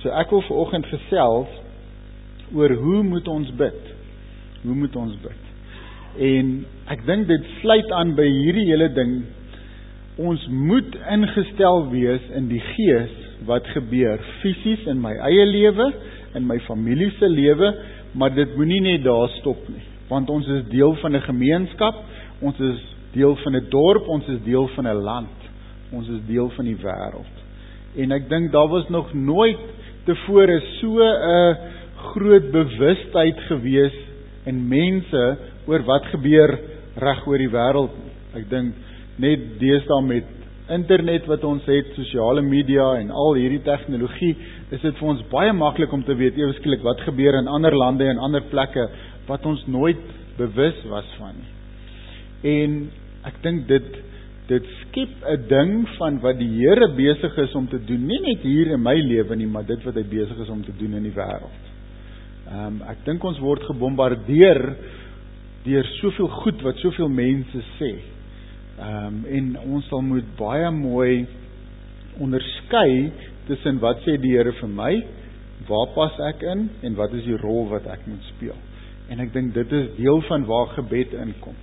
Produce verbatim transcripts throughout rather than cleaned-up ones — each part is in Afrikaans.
So ek wil vanoggend gesels oor hoe moet ons bid? Hoe moet ons bid? En ek dink dit sluit aan by hierdie hele ding. Ons moet ingestel wees in die gees wat gebeur fisies in my eie lewe, in my familie se lewe, maar dit moenie net daar stop nie. Want ons is deel van 'n gemeenskap, ons is deel van 'n dorp, ons is deel van 'n land, ons is deel van die wêreld. En ek dink daar was nog nooit tevore so 'n groot bewustheid gewees in mense oor wat gebeur reg oor die wêreld. Ek dink net deesdae met internet wat ons het, sosiale media en al hierdie tegnologie, is dit vir ons baie maklik om te weet ewe skielik wat gebeur in ander lande en ander plekke wat ons nooit bewus was van nie. En ek dink dit dit skep 'n ding van wat die Here besig is om te doen, nie net hier in my lewe nie, maar dit wat hy besig is om te doen in die wêreld. Ehm um, ek dink ons word gebombardeer deur soveel goed wat soveel mense sê. Ehm um, en ons sal moet baie mooi onderskei tussen wat sê die Here vir my, waar pas ek in en wat is die rol wat ek moet speel. En ek dink dit is deel van waar gebed inkom.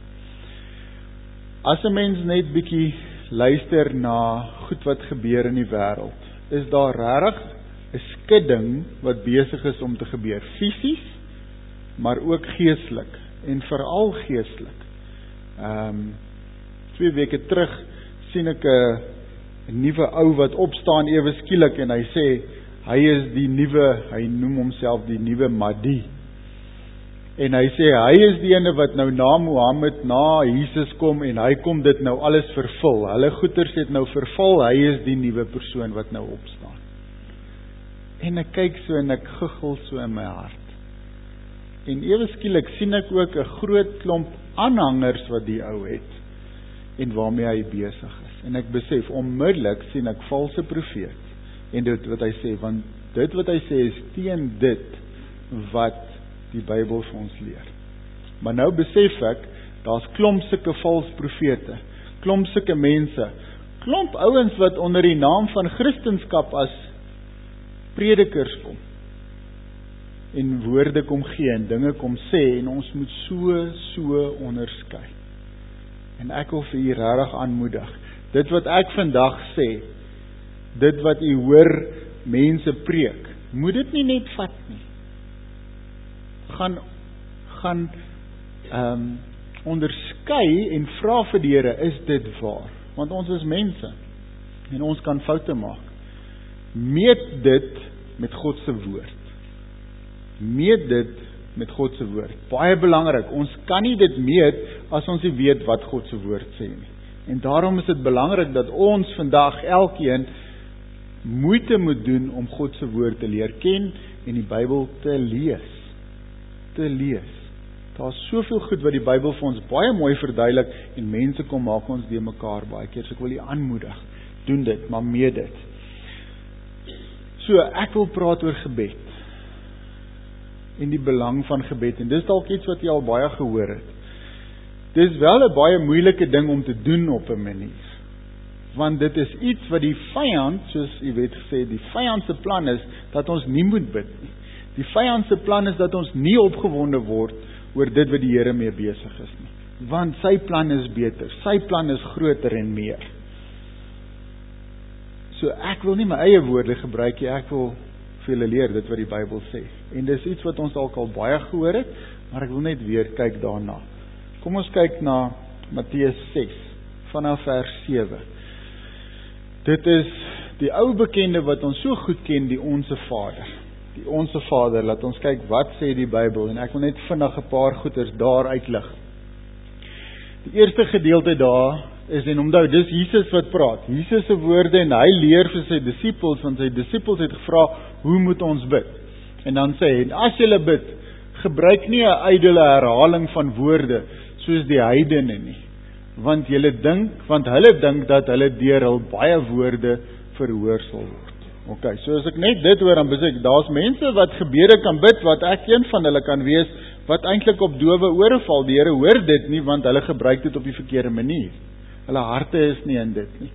As 'n mens net bietjie luister na goed wat gebeur in die wêreld, is daar regtig 'n skudding wat besig is om te gebeur, fisies, maar ook geestelik en veral geestelik. Ehm um, twee weke terug sien ek 'n nuwe ou wat opstaan ewe skielik en hy sê hy is die nuwe, hy noem homself die nuwe Mahdi. En hy sê hy is die ene wat nou na Mohammed, na Jesus kom en hy kom dit nou alles vervul. Hulle goeters het nou vervul, hy is die nuwe persoon wat nou opstaan. En ek kyk so en ek guggel so in my hart. En ewe skielik sien ek ook 'n groot klomp aanhangers wat die ou het en waarmee hy besig is. En ek besef onmiddellik sien ek valse profeet en dit wat hy sê, want dit wat hy sê is teen dit wat die Bybel vir ons leer. Maar nou besef ek, daar's klomp sulke vals profete, klomp sulke mense, klomp ouens wat onder die naam van Christendom as predikers kom en woorde kom gee en dinge kom sê en ons moet so so onderskei. En ek wil vir u regtig aanmoedig, dit wat ek vandag sê, dit wat u hoor mense preek, moet dit nie net vat nie. gaan gaan ehm um, onderskei en vra vir die Here, is dit waar? Want ons is mense en ons kan foute maak. Meet dit met God se woord. Meet dit met God se woord. Baie belangrik, ons kan nie dit meet as ons nie weet wat God se woord sê nie. En daarom is dit belangrik dat ons vandag elkeen moeite moet doen om God se woord te leer ken en die Bybel te lees. te lees. Daar's soveel goed wat die Bybel vir ons baie mooi verduidelik en mense kom maak ons die mekaar baie keer. So ek wil u aanmoedig, doen dit, maar meet dit. So ek wil praat oor gebed en die belang van gebed en dis dalk iets wat jy al baie gehoor het. Dis wel 'n baie moeilike ding om te doen op 'n manier. Want dit is iets wat die vyand, soos u weet gesê, die vyand se plan is dat ons nie moet bid nie. Die vyand se plan is dat ons nie opgewonde word oor dit wat die Here mee besig is nie. Want sy plan is beter, sy plan is groter en meer. So ek wil nie my eie woorde gebruik nie, ek wil vir julle leer dit wat die Bybel sê. En dis iets wat ons dalk al baie gehoor het, maar ek wil net weer kyk daarna. Kom ons kyk na Matteus ses, vanaf vers sewe. Dit is die ou bekende wat ons so goed ken, die Onse Vader. Die Onse Vader, laat ons kyk wat sê die Bybel, en ek wil net vinnig 'n paar goeters daar uitlig. Die eerste gedeelte daar is, en onthou, dis Jesus wat praat, Jesus se woorde, en hy leer vir sy disippels, want sy disippels het gevra, hoe moet ons bid? En dan sê hy, en as julle bid, gebruik nie 'n ydelle herhaling van woorde, soos die heidene nie, want julle dink, want hulle dink dat hulle deur hul baie woorde verhoor sal word. Ok, so as ek net dit hoor, dan besef, daar's mense wat gebede kan bid, wat ek een van hulle kan wees, wat eintlik op dowe ore val. Die Here hoor dit nie, want hulle gebruik dit op die verkeerde manier. Hulle harte is nie in dit nie.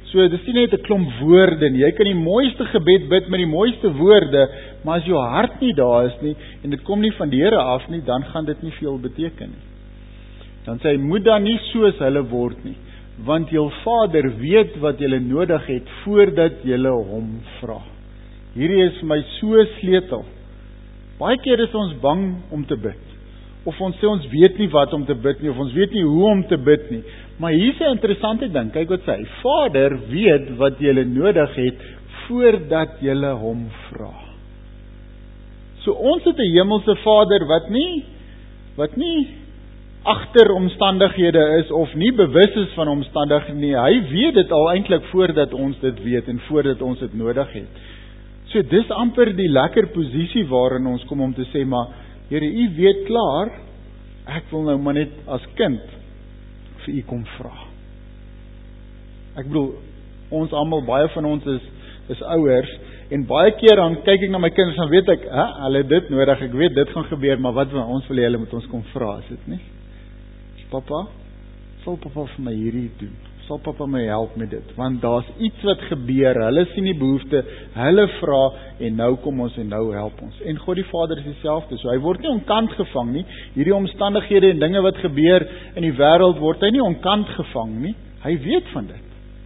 So, dis nie net 'n klomp woorde nie. Jy kan die mooiste gebed bid met die mooiste woorde, maar as jou hart nie daar is nie, en dit kom nie van die Here af nie, dan gaan dit nie veel beteken nie. Dan sê hy, moet dan nie soos hulle word nie, want jou Vader weet wat julle nodig het, voordat julle hom vra. Hierdie is vir my so sleutel. Baie keer is ons bang om te bid. Of ons sê ons weet nie wat om te bid nie, of ons weet nie hoe om te bid nie. Maar hier is 'n interessante ding, kyk wat sê hy, Vader weet wat julle nodig het, voordat julle hom vra. So ons het 'n hemelse Vader wat nie, wat nie agter omstandighede is, of nie bewus is van omstandighede nie. Hy weet dit al eintlik voordat ons dit weet, en voordat ons dit nodig het. So dis amper die lekker posisie waarin ons kom om te sê, maar Here, U weet klaar, ek wil nou maar net as kind vir U kom vra. Ek bedoel, ons almal, baie van ons is, is ouers, en baie keer dan kyk ek na my kinders, dan weet ek, hè, hulle het dit nodig, ek weet dit gaan gebeur, maar wat wil ons wil hê, hulle moet ons kom vra, is dit nie? Papa, sal papa vir my hierdie doen? Sal papa my help met dit? Want daar's iets wat gebeur, hulle sien die behoefte, hulle vra, en nou kom ons en nou help ons. En God die Vader is dieselfde, so hy word nie onkant gevang nie. Hierdie omstandighede en dinge wat gebeur in die wêreld, word hy nie onkant gevang nie. Hy weet van dit.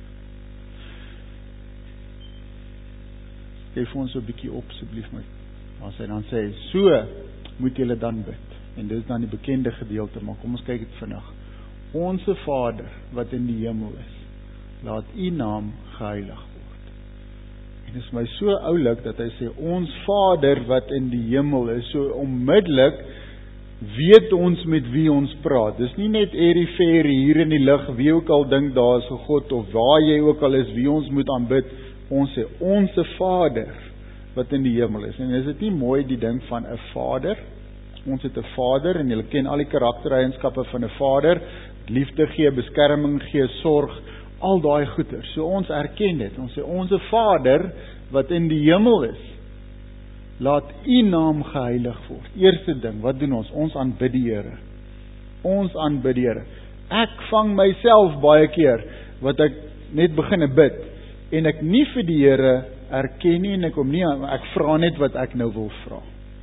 Geef ons so 'n bietjie op, asseblief my. As hy dan sê, so moet julle dan bid. En dit is dan die bekende gedeelte, maar kom ons kyk dit vinnig. Onse Vader, wat in die hemel is, laat U naam geheilig word. En dit is my so oulik, dat hy sê, ons Vader, wat in die hemel is, so onmiddellik, weet ons met wie ons praat. Dis nie net erifer hier in die lig, wie ook al dink daar is 'n God, of waar jy ook al is, wie ons moet aanbid. Ons sê, onse Vader, wat in die hemel is. En is dit nie mooi die ding van 'n Vader? Ons het 'n Vader, en julle ken al die karaktereienskappe van 'n Vader, liefde gee, beskerming gee, sorg, al daai goeie. So ons erken dit, ons sê, onse Vader, wat in die hemel is, laat U naam geheilig word. Eerste ding, wat doen ons? Ons aanbid die Here. Ons aanbid die Here. Ek vang myself baie keer, wat ek net begin bid, en ek nie vir die Here erken nie, en ek kom nie, ek vra net wat ek nou wil vra.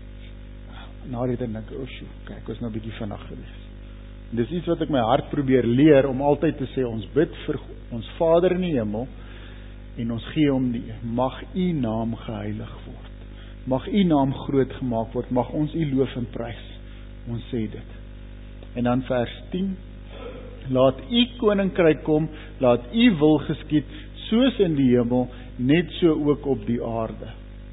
Nou dit en ek, oh sjoe, kijk, ek was nou 'n bietjie vinnig gewees. Dis iets wat ek my hart probeer leer, om altyd te sê, ons bid vir ons Vader in die hemel, en ons gee hom die, mag U naam geheilig word. Mag U naam groot gemaak word, mag ons U loof en prys. Ons sê dit. En dan vers tien, laat U koninkryk kom, laat U wil geskied, soos in die hemel, net so ook op die aarde.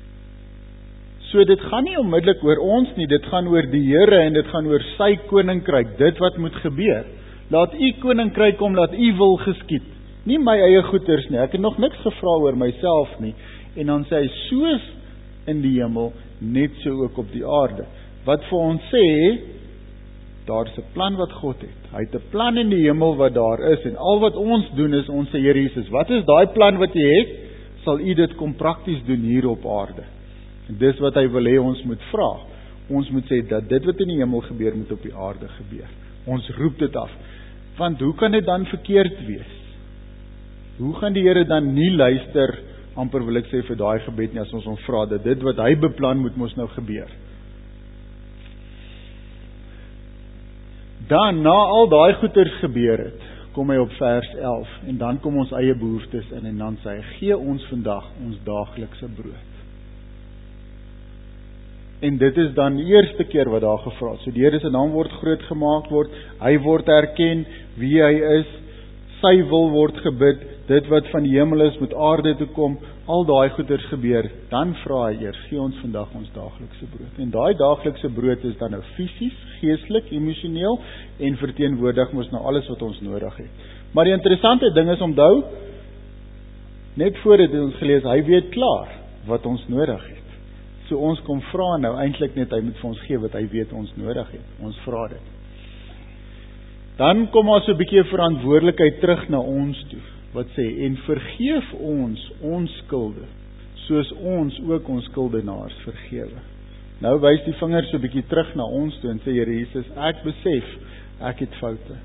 So dit gaan nie onmiddellik oor ons nie, dit gaan oor die Here, en dit gaan oor sy koninkryk, dit wat moet gebeur. Laat U koninkryk kom, laat U wil geskied. Nie my eie goeders nie, ek het nog niks gevra oor myself nie. En dan sê hy, soos in die hemel, net so ook op die aarde. Wat vir ons sê, daar is 'n plan wat God het. Hy het 'n plan in die hemel wat daar is, en al wat ons doen is, ons sê, Here Jesus, wat is daai plan wat U het? Sal U dit kom prakties doen hier op aarde? En dis wat hy wil hê ons moet vra. Ons moet sê dat dit wat in die hemel gebeur, moet op die aarde gebeur. Ons roep dit af. Want hoe kan dit dan verkeerd wees? Hoe gaan die Here dan nie luister, amper wil ek sê vir daai gebed nie, as ons hom vra dat dit wat hy beplan moet mos nou gebeur? Dan, na al daai goeters gebeur het, kom hy op vers elf, en dan kom ons eie behoeftes in, en dan sê hy, gee ons vandag ons daaglikse brood. En dit is dan die eerste keer wat daar gevra het. So die Here se naam word groot gemaak word, hy word erken wie hy is, sy wil word gebid, dit wat van die hemel is moet aarde toe kom, al daai goeders gebeur, dan vra hy eers, gee ons vandag ons daaglikse brood. En daai daaglikse brood is dan nou fisies, geestelik, emosioneel, en verteenwoordig mos nou alles wat ons nodig het. Maar die interessante ding is, onthou, net voor dit ons gelees, hy weet klaar wat ons nodig het. So ons kom vra nou, eintlik net, hy moet vir ons gee wat hy weet ons nodig het. Ons vra dit. Dan kom ons so 'n bietjie verantwoordelikheid terug na ons toe, wat sê, en vergeef ons ons skulde, soos ons ook ons skuldenaars vergewe. Nou wys die vinger so 'n bietjie terug na ons toe, en sê, Here Jesus, ek besef, ek het foute.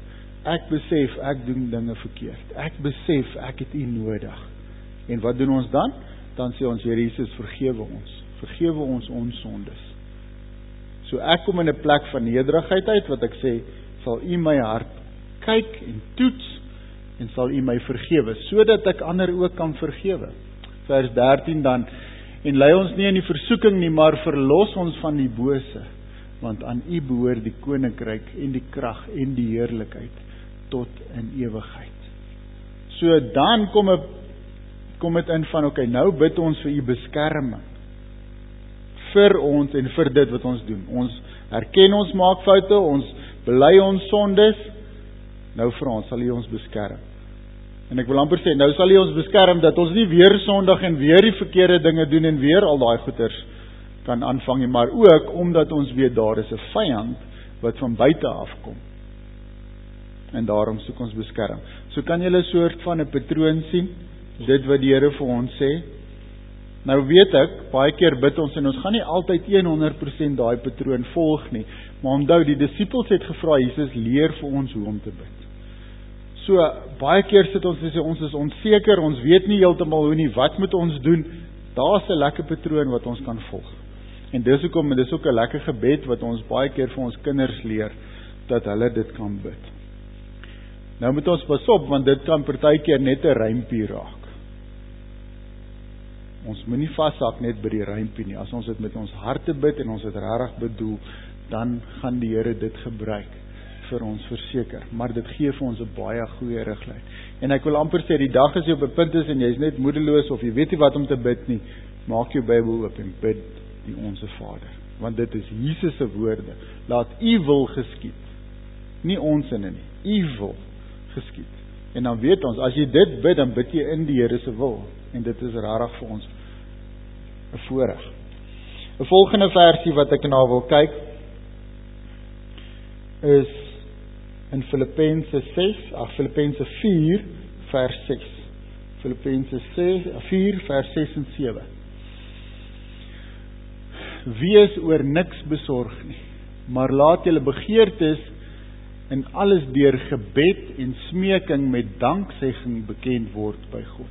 ek besef ek doen dinge verkeerd. Ek besef ek het U nodig. En wat doen ons dan? Dan sê ons, Here Jesus, vergewe ons. Vergewe ons ons sondes. So ek kom in 'n plek van nederigheid uit, wat ek sê, sal U my hart kyk en toets, en sal U my vergewe, sodat ek ander ook kan vergewe. Vers dertien dan, en lei ons nie in die versoeking nie, maar verlos ons van die bose, want aan U behoort die koninkryk en die krag en die heerlikheid tot in ewigheid. So dan kom 'n kom dit in van, oké, okay, nou bid ons vir U beskerming vir ons en vir dit wat ons doen. Ons erken ons maak foute, ons bely ons sondes. Nou vra ons, sal U ons beskerm? En ek wil amper sê, nou sal U ons beskerm dat ons nie weer sondig en weer die verkeerde dinge doen en weer al daai goeters kan aanvang nie, maar ook omdat ons weet daar is 'n vyand wat van buite afkom. En daarom soek ons beskerm. So kan jy 'n soort van 'n patroon sien, dit wat die Here vir ons sê. Nou weet ek, baie keer bid ons en ons gaan nie altyd honderd persent daai patroon volg nie, maar onthou, die disippels het gevra, Jesus, leer vir ons hoe om te bid. So, baie keer sit ons en sê, ons is onseker, ons weet nie heeltemal hoe nie, wat moet ons doen? Daar is 'n lekker patroon wat ons kan volg. En dis hoekom, dis ook 'n lekker gebed wat ons baie keer vir ons kinders leer, dat hulle dit kan bid. Nou moet ons pas op, want dit kan partykeer net 'n rympie raak. Ons moet nie vashak net by die rympie nie. As ons dit met ons harte bid en ons dit regtig bedoel, dan gaan die Here dit gebruik vir ons verseker. Maar dit gee vir ons 'n baie goeie riglyn. En ek wil amper sê, die dag as jy op 'n punt is en jy is net moedeloos of jy weet nie wat om te bid nie, maak jou Bybel oop en bid die Onse Vader. Want dit is Jesus se woorde. Laat U wil geskied. Nie ons in nie. U wil geskied. En dan weet ons, as jy dit bid, dan bid jy in die Here se wil. En dit is regtig vir ons 'n voorreg. 'n Volgende versie wat ek na wil kyk, is in Filippense ses, ag Filippense vier vers ses. Filippense vier vers ses en sewe. Wees oor niks besorg nie, maar laat julle begeertes in alles deur gebed en smeking met danksegging bekend word by God.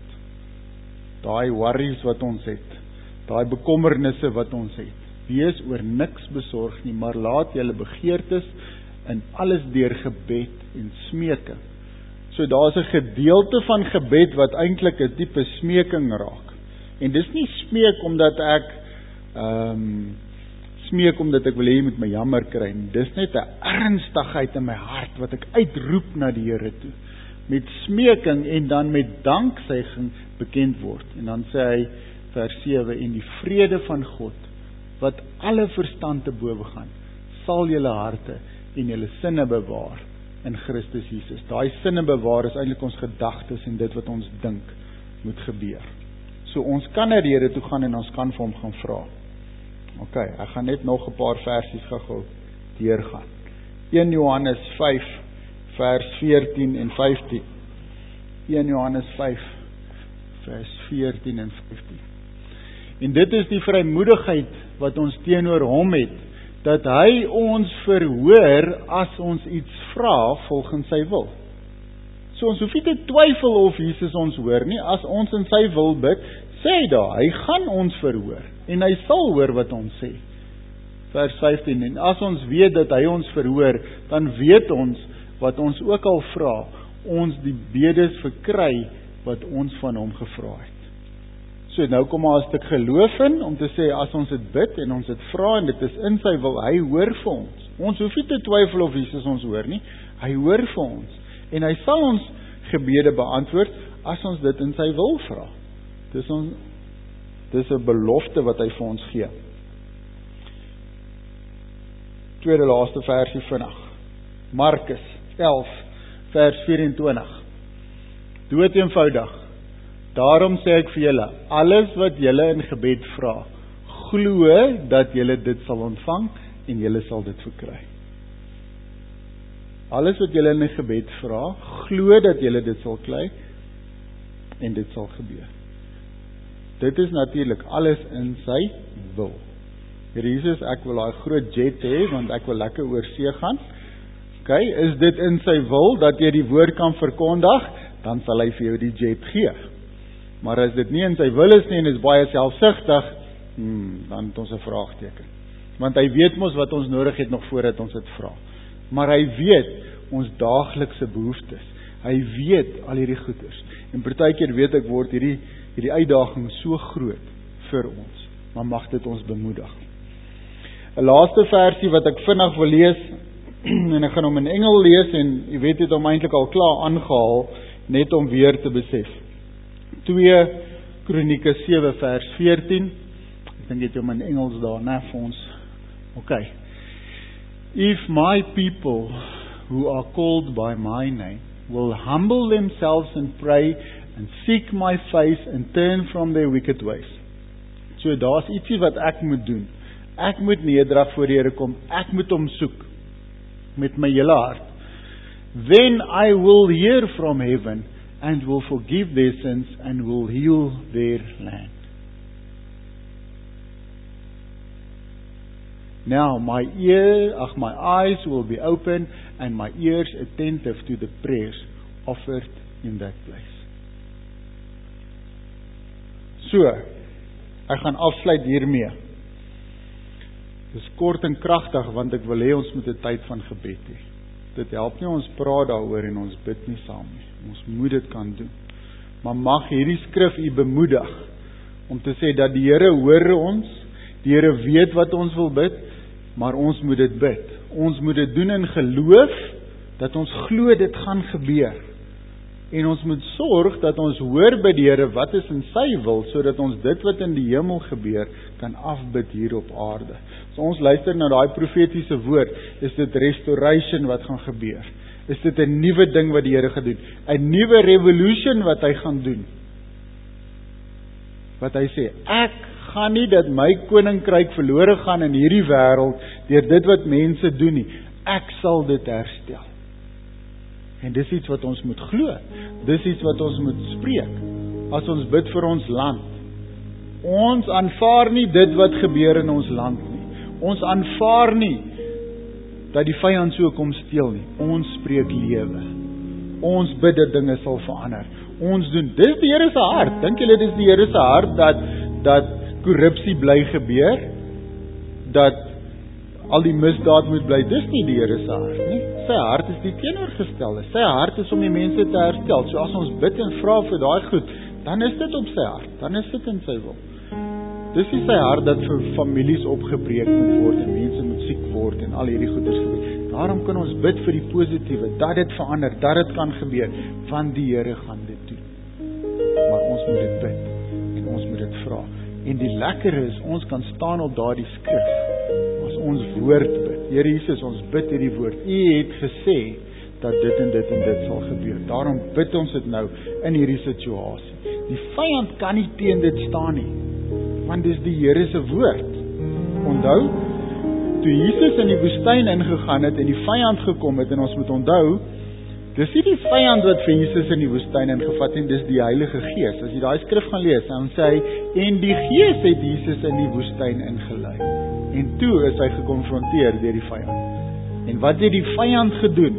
Daai worries wat ons het, daai bekommernisse wat ons het, wees oor niks besorg nie, maar laat julle begeertes in alles deur gebed en smeking. So daar's 'n gedeelte van gebed wat eintlik 'n tipe smeking raak. En dis nie smeek omdat ek ehm um, smeek omdat ek wil hê jy moet my jammer kry nie. Dis net 'n ernstigheid in my hart wat ek uitroep na die Here toe. Met smeking en dan met danksegging bekend word. En dan sê hy vers sewe, en die vrede van God wat alle verstand te bowe gaan, sal julle harte en julle sinne bewaar in Christus Jesus. Daai sinne bewaar is eintlik ons gedagtes en dit wat ons dink moet gebeur. So ons kan na die Here toe gaan en ons kan vir hom gaan vra. Ok, ek gaan net nog 'n paar versies gou-gou deurgaan. een Johannes vyf vers veertien en vyftien. een Johannes vyf vers veertien en vyftien. En dit is die vrymoedigheid wat ons teenoor hom het, dat hy ons verhoor as ons iets vra volgens sy wil. So ons hoef nie te twyfel of Jesus ons hoor nie. As ons in sy wil bid, sê hy daar, hy gaan ons verhoor en hy sal hoor wat ons sê. Vers vyftien, en as ons weet dat hy ons verhoor, dan weet ons wat ons ook al vra, ons die bedes verkry wat ons van hom gevra het. So nou kom maar 'n stuk geloof in, om te sê, as ons dit bid en ons dit vra en dit is in sy wil, hy hoor vir ons. Ons hoef nie te twyfel of Jesus ons hoor nie, hy hoor vir ons. En hy sal ons gebede beantwoord, as ons dit in sy wil vra. Dis ons, dis 'n belofte wat hy vir ons gee. Tweede laaste versie vinnig. Markus elf vers vyf-en-twintig. Dood eenvoudig. Daarom sê ek vir julle, alles wat julle in gebed vra, glo dat julle dit sal ontvang en julle sal dit verkry. Alles wat julle in 'n gebed vra, glo dat julle dit sal kry en dit sal gebeur. Dit is natuurlik alles in sy wil. Here Jesus, ek wil daai groot jet hê want ek wil lekker oor see gaan. Okay, is dit in sy wil dat jy die woord kan verkondig, dan sal hy vir jou die jet gee. Maar as dit nie in sy wil is nie en is baie selfsugtig, hmm, dan het ons 'n vraagteken. Want hy weet mos wat ons nodig het nog voordat ons dit vra. Maar hy weet ons daaglikse behoeftes. Hy weet al hierdie goeders. En partykeer weet ek word hierdie hierdie uitdaging so groot vir ons. Maar mag dit ons bemoedig. 'n Laaste versie wat ek vinnig wil lees, en ek gaan hom in Engels lees, en jy weet dit hom eintlik al klaar aangehaal, net om weer te besef. twee Kronieke sewe vers veertien. Ek dink dit hom in Engels daar, né, vir ons. Okay. If my people who are called by my name will humble themselves and pray and seek my face and turn from their wicked ways. So daar's ietsie wat ek moet doen. Ek moet nederig voor die Here kom. Ek moet hom soek met my hele hart. Then I will hear from heaven and will forgive their sins and will heal their land. Now my ear, ach, my eyes will be open and my ears attentive to the prayers offered in that place. So, ek gaan afsluit hiermee. Dis kort en kragtig want ek wil hê ons moet 'n tyd van gebed hê. Dit help nie ons praat daaroor en ons bid nie saam nie. Ons moet dit kan doen. Maar mag hierdie skrif u bemoedig om te sê dat die Here hoor ons, die Here weet wat ons wil bid, maar ons moet dit bid. Ons moet dit doen in geloof, dat ons glo dit gaan gebeur. En ons moet sorg dat ons hoor by die Here wat is in sy wil, sodat ons dit wat in die hemel gebeur, kan afbid hier op aarde. So ons luister na daai profetiese woord, is dit restoration wat gaan gebeur. Is dit 'n nuwe ding wat die Here gaan doen, 'n nuwe revolution wat hy gaan doen. Wat hy sê, ek gaan nie dat my koninkryk verlore gaan in hierdie wêreld deur dit wat mense doen nie. Ek sal dit herstel. En dis iets wat ons moet glo. Dis iets wat ons moet spreek as ons bid vir ons land. Ons aanvaar nie dit wat gebeur in ons land nie. Ons aanvaar nie dat die vyand so kom steel nie. Ons spreek lewe. Ons bid dat dinge sal verander. Ons doen, dis die Here se hart. Dink julle dis die Here se hart dat dat korrupsie bly gebeur? Dat al die misdaad moet bly? Dis nie die Here se hart nie. Sy hart is die teenoorgestelde. Sy hart is om die mense te herstel. So as ons bid en vra vir daai goed, dan is dit op sy hart. Dan is dit in sy wil. Dis nie sy hart dat vir families opgebreek moet word en mense moet siek word en al hierdie goeders gebeur. Daarom kan ons bid vir die positiewe, dat dit verander, dat dit kan gebeur, want die Here gaan dit doen. Maar ons moet dit bid en ons moet dit vra. En die lekker is, ons kan staan op daardie skrif as ons woord bid. Here Jesus, ons bid hierdie woord. U het gesê dat dit en dit en dit sal gebeur. Daarom bid ons dit nou in hierdie situasie. Die vyand kan nie teen dit staan nie, want dis die Here se woord. Onthou, toe Jesus in die woestyn ingegaan het en die vyand gekom het, en ons moet onthou, dis nie die vyand wat vir Jesus in die woestyn ingevat het, dis die Heilige Gees. As jy daai skrif gaan lees, dan sê hy, en die Gees het Jesus in die woestyn ingelei. En toe is hy gekonfronteer deur die vyand. En wat het die vyand gedoen?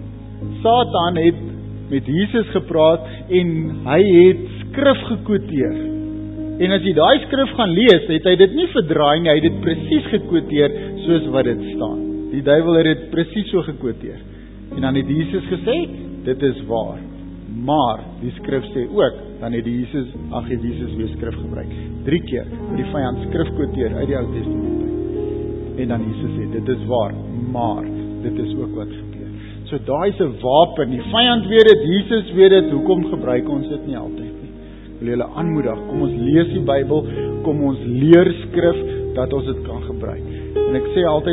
Satan het met Jesus gepraat en hy het skrif gekwoteer. En as jy daai skrif gaan lees, het hy dit nie verdraai nie, hy het dit presies gekwoteer soos wat dit staan. Die duiwel het dit presies so gekwoteer. En dan het Jesus gesê, dit is waar. Maar die skrif sê ook, dan het die Jesus, ag het Jesus weer skrif gebruik. Drie keer vir die vyand skrif kwoteer uit die Ou Testament. En dan Jesus sê, dit is waar, maar dit is ook wat gebeur. So daai is 'n wapen. Die vyand weet dit, Jesus weet dit, hoekom gebruik ons dit nie altyd nie? Ek wil julle aanmoedig, kom ons lees die Bybel, kom ons leer skrif, dat ons dit kan gebruik. En ek sê altyd,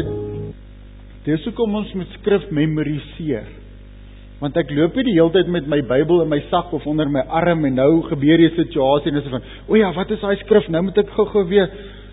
dis hoekom ons moet skrif memoriseer. Want ek loop nie die hele tyd met my Bybel in my sak of onder my arm en nou gebeur die situasie en is van, o ja, wat is daai skrif? Nou moet ek gou-gou weet.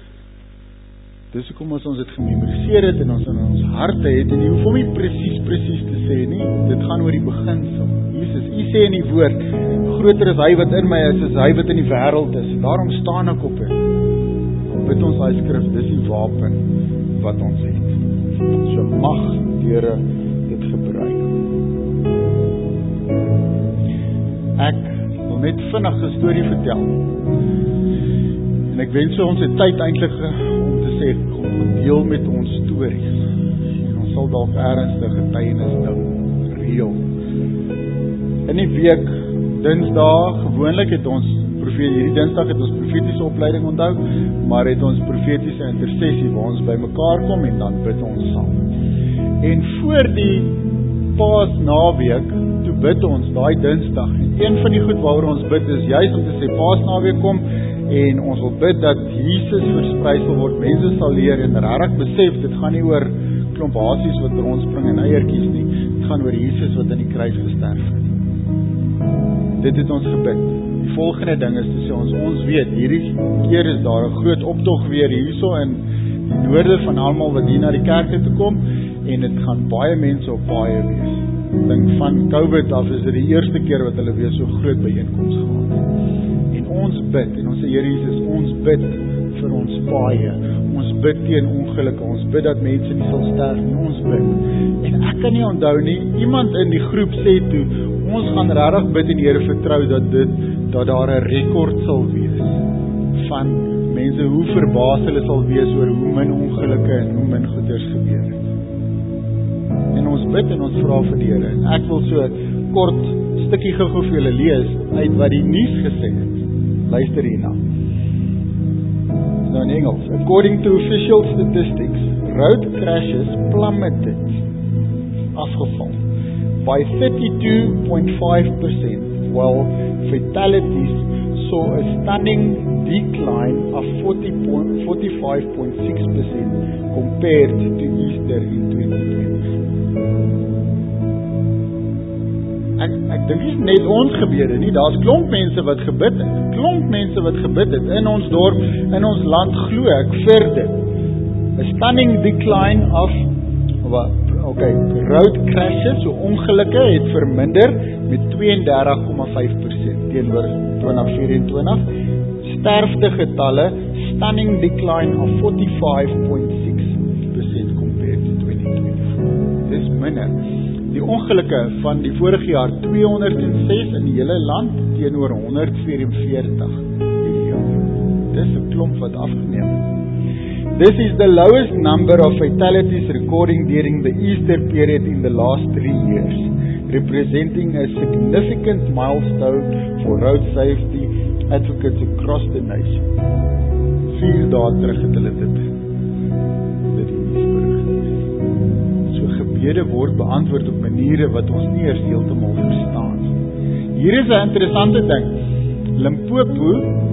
Dis hoekom as ons dit gememoriseer het en ons in ons harte het en jy hoef hom nie presies presies te sê nie. Dit gaan oor die beginsel. Jesus, U sê in die woord, groter is hy wat in my is as hy wat in die wêreld is. Daarom staan ek op dit. Dan bid ons daai skrif, dis die wapen wat ons het. So mag die Here dit gebruik. Ek wil net vinnig 'n storie vertel. En ek wens ons het tyd eintlik om te sê, kom deel met ons stories. En ons sal dalk ernstige getuienis nou reël. In die week, Dinsdag, gewoonlik het ons profeet, hierdie Dinsdag het ons profetiese opleiding onthou, maar het ons profetiese intersessie waar ons by mekaar kom en dan bid ons saam. En voor die Paasnaweek, toe bid ons daai Dinsdag. En een van die goed waaroor ons bid is juist om te sê Paasnaweek kom en ons wil bid dat Jesus versprei sal word, mense sal leer en regtig besef, dit gaan nie oor klomp hasies wat rondspring en eiertjies nie, dit gaan oor Jesus wat aan die kruis gesterf het. Dit het ons gebid. Die volgende ding is te sê ons, ons weet, hierdie keer is daar 'n groot optog weer hierso in die noorde van almal wat hier na die kerk toe kom, en dit gaan baie mense op paaie wees. Ek dink van COVID af is dit die eerste keer wat hulle weer so groot byeenkoms gehad het. En ons bid, en ons sê Here Jesus, ons bid vir ons paaie, ons bid teen ongelukke, ons bid dat mense nie sal sterf nie, ons bid. En ek kan nie onthou nie, iemand in die groep sê toe, ons gaan regtig bid en die Here vertrou dat dit, dat daar 'n rekord sal wees van mense, hoe verbaas hulle sal wees oor hoe min ongelukke en hoe min goeders gebeur het. En ons bid en ons vra vir die Here. En ek wil so kort stukkie gou vir julle lees uit wat die nuus gesê het. Luister hierna. Nou in Engels. According to official statistics, road crashes plummeted, afgeval, by thirty-two point five percent, while fatalities saw a stunning decline of forty-five point six percent compared to Easter in twenty twenty. Ek, ek dink nie net ons gebede nie, daar's klomp mense wat gebid het, klomp mense wat gebid het, in ons dorp, in ons land glo ek vir dit. A stunning decline of, wat, okay, road crashes, so ongelukke het verminder met tweeëndertig komma vyf persent teenoor twintig vyf-en-twintig. Sterftegetalle, stunning decline of forty-five point six percent compared to twenty twenty-four. Dis minder. Die ongelukke van die vorige jaar tweehonderd en ses in die hele land teenoor honderd vyf-en-veertig hierdie jaar. Dis 'n klomp wat afgeneem het. This is the lowest number of fatalities recorded during the Easter period in the last three years, representing a significant milestone for road safety advocates across the nation. Vier dae terug het hulle dit dit so gebede word beantwoord op maniere wat ons nie eers heeltemal verstaan. Hier is 'n interessante ding. Limpopo,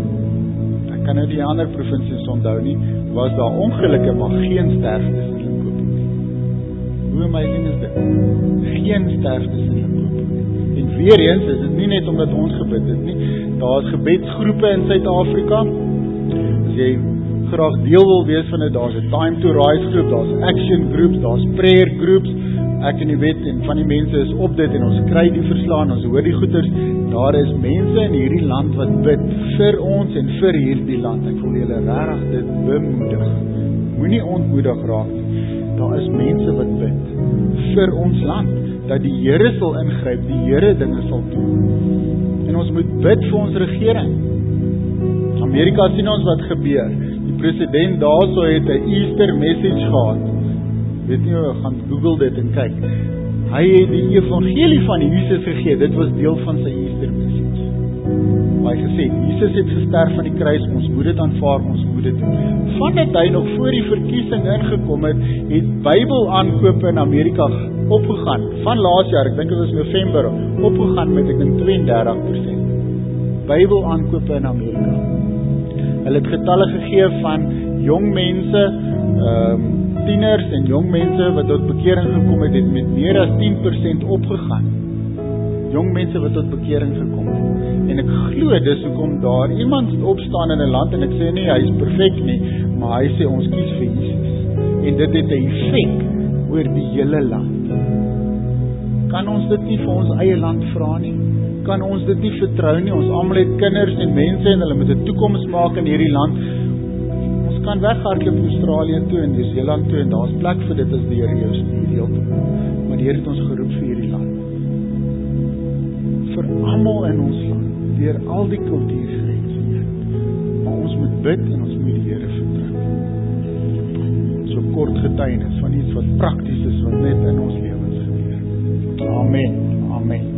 ek kan nou die ander provinsies onthou nie, was daar ongelukke, maar geen sterftes in Limpopo nie. Hoe amazing is dit? Geen sterftes in Limpopo nie. En weer eens is dit nie net omdat ons gebid het nie. Daar is gebedsgroepe in Suid-Afrika. As jy graag deel wil wees van dit, daar's 'n Time to Rise groep, daar's action groups, daar's prayer groups. Ek en die wet en van die mense is op dit en ons kry die verslaan, ons hoor die goeters. Daar is mense in hierdie land wat bid vir ons en vir hierdie land. Ek wil julle regtig dit bemoedig. Moenie ontmoedig raak nie. Daar is mense wat bid vir ons land, dat die Here sal ingryp, die Here dinge sal doen. En ons moet bid vir ons regering. Amerika sien ons wat gebeur. Die president daarso het 'n Easter message gehad. Weet nie, gaan Google dit en kyk. Hy het die evangelie van Jesus gegee. Dit was deel van sy Easter message. Hy gesê, Jesus het gesterf aan die kruis, ons moet dit aanvaar, ons moet dit doen. Vandat hy nog voor die verkiesing ingekom het, het Bybelaankope in Amerika opgegaan. Van laas jaar, ek dink dit was November, opgegaan met ek dink tweeëndertig persent. Bybelaankope in Amerika. Hulle het getalle gegee van jong mense, um, tieners en jong mense wat tot bekering gekom het, het met meer as tien persent opgegaan. Jong mense wat tot bekering gekom het. En ek glo dis hoekom daar iemand opstaan in 'n land, en ek sê nie hy is perfek nie, maar hy sê ons kies vir Jesus. En dit het 'n effek oor die hele land. Kan ons dit nie vir ons eie land vra nie? Kan ons dit nie vertrou nie? Ons almal het kinders en mense en hulle moet 'n toekoms maak in hierdie land. Ons kan weghardloop Australië toe en Nieu-Seeland toe en daar's plek vir dit as die Here jou stuur heeltemal. Maar die Here het ons geroep vir hierdie land. Vir almal in ons land, deur al die kultuurgrense. Maar ons moet bid en ons moet die Here vertrou. So kort getuienis van iets wat prakties is, wat net in ons lewens gebeur. Amen. Amen.